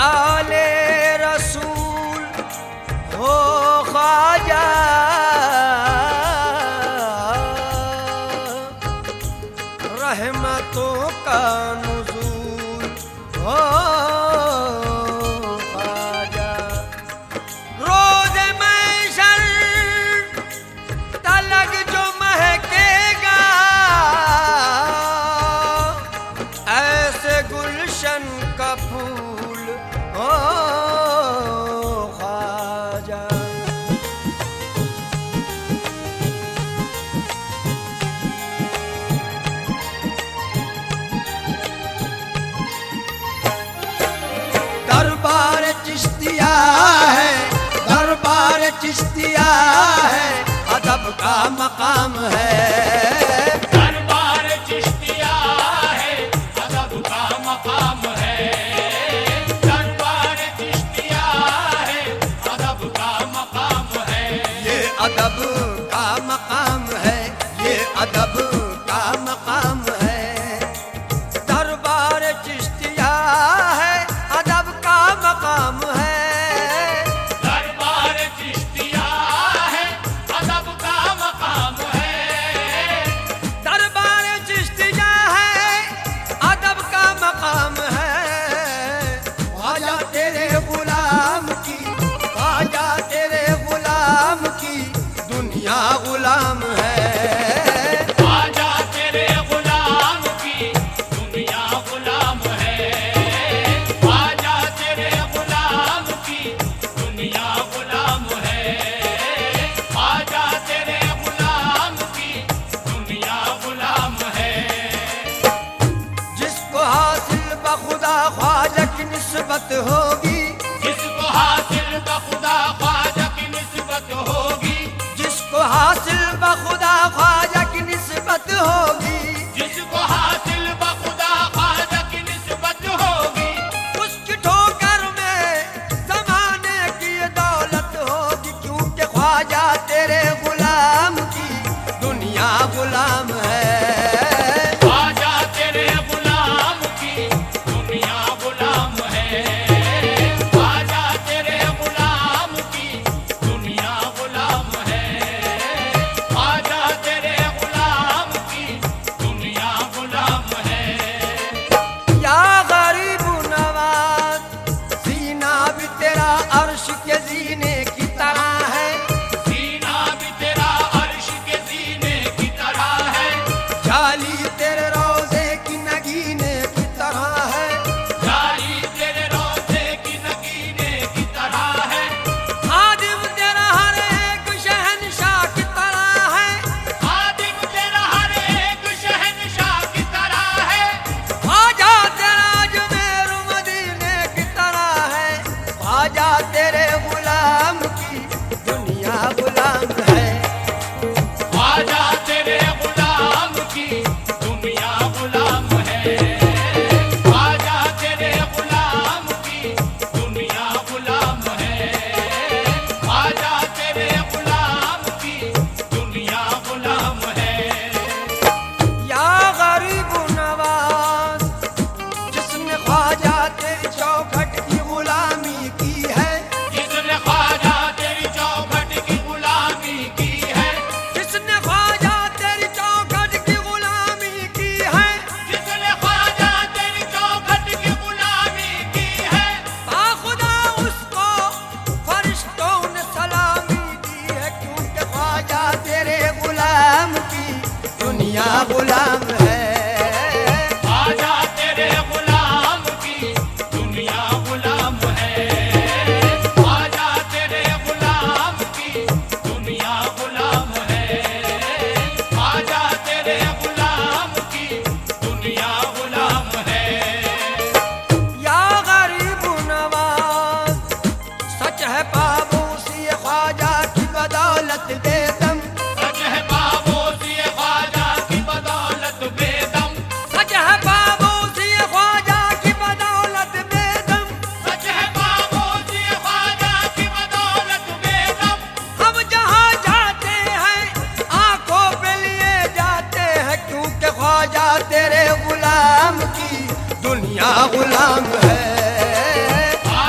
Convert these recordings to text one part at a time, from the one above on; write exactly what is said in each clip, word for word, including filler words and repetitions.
आले रसूल हो ख्वाजा, रहमतों का नुज़ूल हो ख्वाजा। रोज़ महशर तलक जो महकेगा, ऐसे गुलशन का फूल हो ख्वाजा। दरबार चिश्तिया है, दरबार चिश्तिया है, अदब का मकाम है। दरबार चिश्तिया है, अदब का मकाम है। दरबार चिश्तिया है, अदब का मकाम है। ये अदब का मकाम है, ये अदब का मकाम है। दरबार चिश्तिया है, अदब का मकाम है। दरबार चिश्तिया है, अदब का मकाम है। दरबार चिश्तिया है, अदब का मकाम है। ख्वाजा तेरे गुलाम की, ख्वाजा तेरे गुलाम की दुनिया गुलाम है। ख्वाजा तेरे गुलाम की दुनिया गुलाम है। ख्वाजा तेरे गुलाम की दुनिया गुलाम है। ख्वाजा तेरे गुलाम की दुनिया गुलाम है। जिसको हासिल बखुदा ख्वाजा की निस्बत होगी, जिसको हासिल बखुदा ख्वाजा की निस्बत होगी। जिसको हासिल बखुदा ख्वाजा की निस्बत होगी, जिसको हासिल बखुदा ख्वाजा की निस्बत होगी। उसकी ठोकर में जमाने की दौलत होगी, क्योंकि ख्वाजा तेरे गुलाम की दुनिया गुलाम है। ख्वाजा तेरे गुलाम की दुनिया गुलाम है। ख्वाजा तेरे गुलाम की दुनिया गुलाम है। ख्वाजा तेरे गुलाम की दुनिया गुलाम है। या गरीब नवाज, सीना भी तेरा अर्श के जीने की तरह है। सीना भी तेरा अर्श के सीने की तरह है। जाली तेरे रोजे की नगीने की तरह है। जाली तेरे रोज़े की नगीने की तरह है। खादिम तेरा हर एक शहनशाह की तरह है। खादिम तेरा हर एक शहनशाह की तरह है। ख्वाजा तेरा अजमेर मदीने की तरह है। ख्वाजा तेरे गुलाम की दुनिया गुलाम है। ख्वाजा तेरे गुलाम की दुनिया गुलाम है। ख्वाजा तेरे गुलाम की दुनिया गुलाम है। ख्वाजा तेरे गुलाम की दुनिया गुलाम है। या गरीब नवाज, जिसने ख्वाजा तेरी चौखट की गुलामी की है। जिसने ख्वाजा तेरी चौखट की गुलामी की है। जिसने ख्वाजा तेरी चौखट की गुलामी की है। जिसने ख्वाजा तेरी चौखट की गुलामी की है। बाखुदा उसको फरिश्तों ने सलामी दी है, क्योंकि ख्वाजा तेरे गुलाम की दुनिया गुलाम है। ख्वाजा तेरे गुलाम की दुनिया गुलाम है। ख्वाजा तेरे गुलाम की दुनिया गुलाम है। ख्वाजा तेरे गुलाम की दुनिया गुलाम है। या गरीब नवाज, सच है पाबूसी ख्वाजा की बदौलत बेदम। सच है बाबूसी ख्वाजा की बदौलत बेदम। सच है पाबूसी ख्वाजा की बदौलत बेदम। सच है बाबूसी ख्वाजा की बदौलत बेदम। हम जहाँ जाते हैं आंखों पे लिए जाते हैं, क्योंकि ख्वाजा तेरे गुलाम की दुनिया गुलाम है।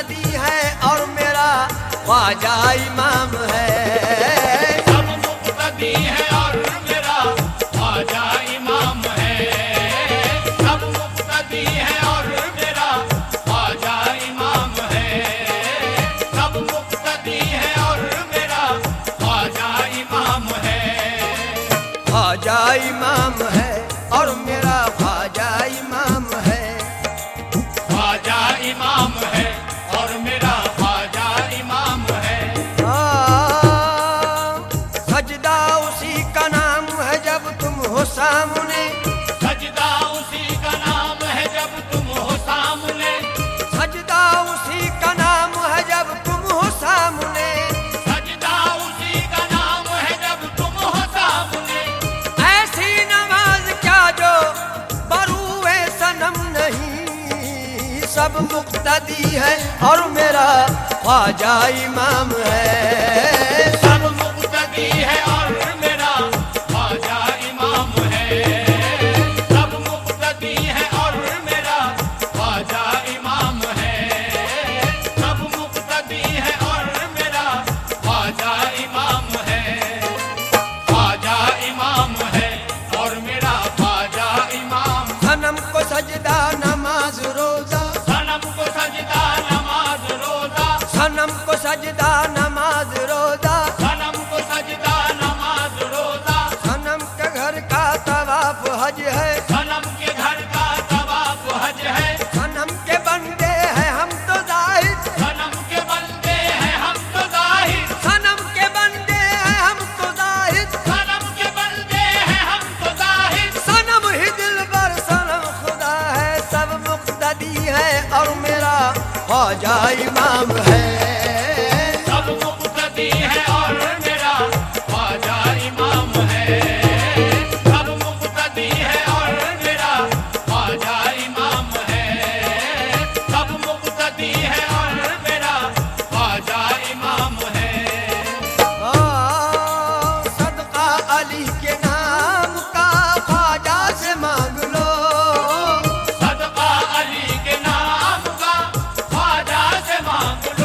मुक्तदी है और मेरा ख्वाजा इमाम है। सब मुक्तदी है और मेरा ख्वाजा इमाम है। सब मुक्तदी है और मेरा ख्वाजा इमाम है। सब मुक्तदी है और मेरा ख्वाजा इमाम है। ख्वाजा इमाम है और मेरा ख्वाजा इमाम है। ख्वाजा इमाम है और मेरा ख्वाजा इमाम है। हाँ, सजदा उसी का नाम है जब तुम हो सामने। सजदा उसी का नाम है जब तुम हो सामने। सजदा उसी का नाम है जब तुम हो सामने। सजदा उसी का नाम है जब तुम हो सामने। ऐसी नमाज क्या जो बरूए सनम नहीं। सब मुक्तदी है और मेरा ख्वाजा इमाम है। सब मुक्तदी है और मेरा ख्वाजा इमाम है। सब मुक्तदी है और मेरा ख्वाजा इमाम है। सब मुक्तदी है और मेरा ख्वाजा इमाम है। ख्वाजा इमाम है और मेरा ख्वाजा इमाम। सनम को सजदा नमाज रोजा। सनम को सजदा नमाज रोजा। सनम को सजदा नमाज रोजा। सनम को सजदा नमाज रोजा। सनम के घर का तवाफ हज है। सनम के घर का तवाफ हज है। सनम के बंदे हैं हम तो जाहिद। सनम के बंदे हैं हम तो जाहिर। सनम के बंदे हैं हम तो जाहिद। सनम के बंदे हैं हम तो जाहिर। सनम ही दिलबर सनम खुदा है। सब मुक्तदी है और मेरा ख्वाजा इमाम है। सब मुक्तदी है और मेरा ख्वाजा इमाम है। सब मुक्तदी है और मेरा ख्वाजा इमाम है। सब मुक्तदी है और मेरा ख्वाजा इमाम है। हाँ, सदका अली के नाम का ख्वाजा से मांग लो। सदका अली के नाम का ख्वाजा से मांग लो।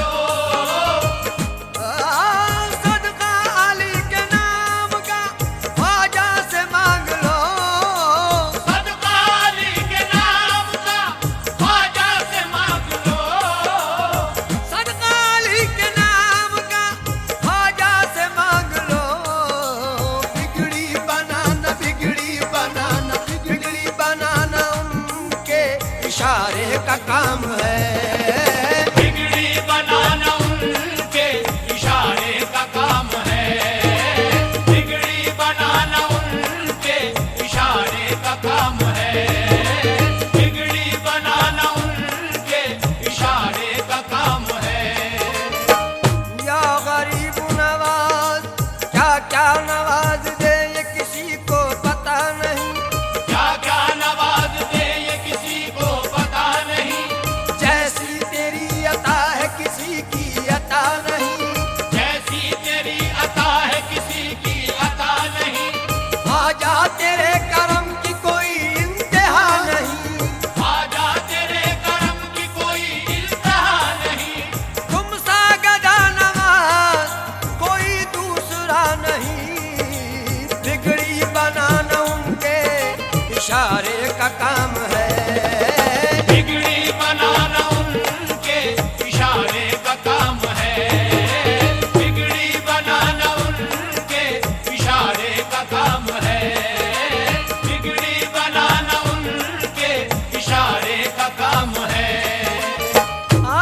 हाँ, सदका अली के नाम का ख्वाजा से मांग लो। सदका अली के नाम का ख्वाजा से मांग लो। सदका अली के नाम का ख्वाजा से मांग लो। बिगड़ी बनाना बिगड़ी बनाना बिगड़ी बनाना उनके इशारे का काम है। बिगड़ी बनाना उनके इशारे का काम है। बिगड़ी बनाना उनके इशारे का काम है। बिगड़ी बनाना उनके इशारे का काम है। या गरीब नवाज क्या क्या नवाज दे ये किसी को पता नहीं। क्या क्या नवाज दे ये किसी को पता नहीं। जैसी तेरी अता है किसी की अता नहीं। जैसी तेरी अता है किसी की अता नहीं। ख्वाजा तेरे करम की कोई इंतहा नहीं। ख्वाजा तेरे करम की कोई इंतहा नहीं। तुम सा गदा नवाज कोई दूसरा नहीं। बिगड़ी बनाना उनके इशारे का काम है। बिगड़ी बनाना उनके इशारे का काम है। बिगड़ी बनाना उनके इशारे का काम है। बिगड़ी बनाना उनके इशारे का काम है। आ,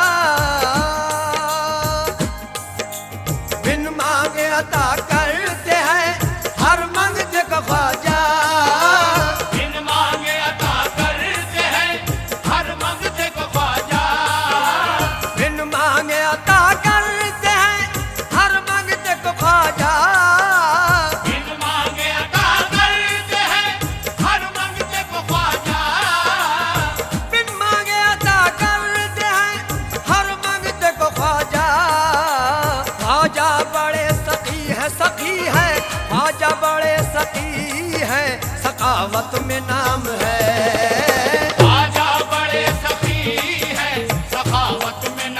बिन मांगे अता करते हैं हर मंगते का ख्वाजा। बिन मांगे अता करते हैं हर मंगते को ख्वाजा। बिन मांगे अता करते हैं हर मंगते को ख्वाजा। बिन मांगे अता करते हैं हर मंगते को ख्वाजा। बिन मांगे अता करते हैं हर मंगते को ख्वाजा। ख्वाजा बड़े सखी है सखी है। ख्वाजा बड़े सखी है सखावत में नाम है। ख्वाजा बड़े सखी है सखावत में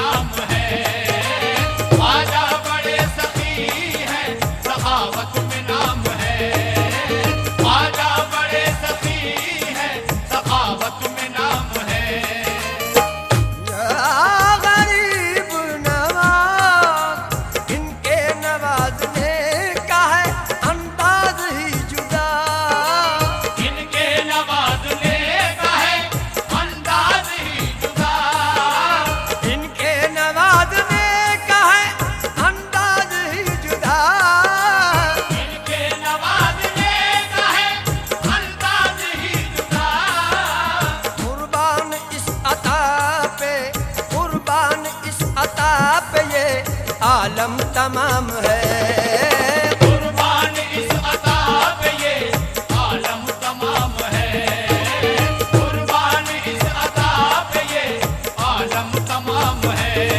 आलम तमाम है। कुर्बान इस अता पे ये आलम तमाम है। कुर्बान इस अता पे ये आलम तमाम है।